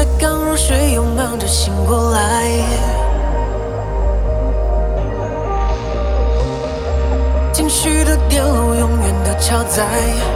才刚入睡，又忙着醒过来。情绪的电路永远都超载，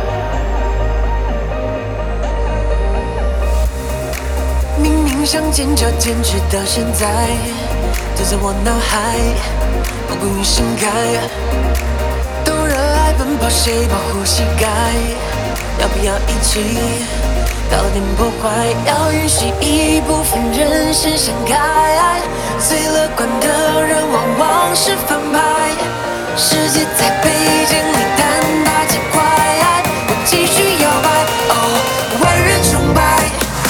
明明想尖叫，坚持到现在，就在我脑海，不顾于心开。都热爱奔跑，谁保护膝盖？要不要一起搞点破坏？要允许一部分人先想开，最乐观的人往往是反派。世界在被建立，但它极快，我继续摇摆，哦，万人崇拜。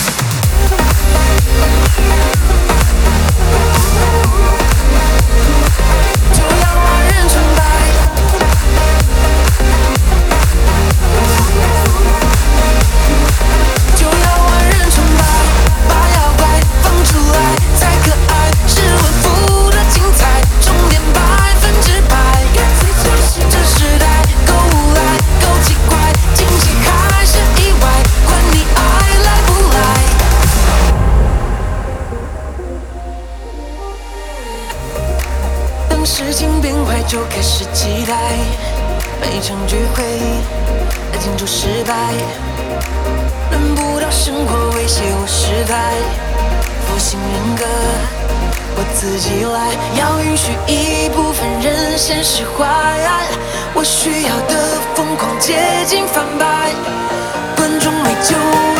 就要万人崇拜，就要万人崇拜，把妖怪放出来才可爱，是稳负的精彩，重点100%。这时代够无赖，够奇怪，惊喜还是意外，管你爱来不来。当事情变坏，就开始期待每场聚会来庆祝失败，轮不到生活威胁我时态，佛系人格我自己来，要允许一部分人先释怀，我需要的疯狂接近反派，观众没救。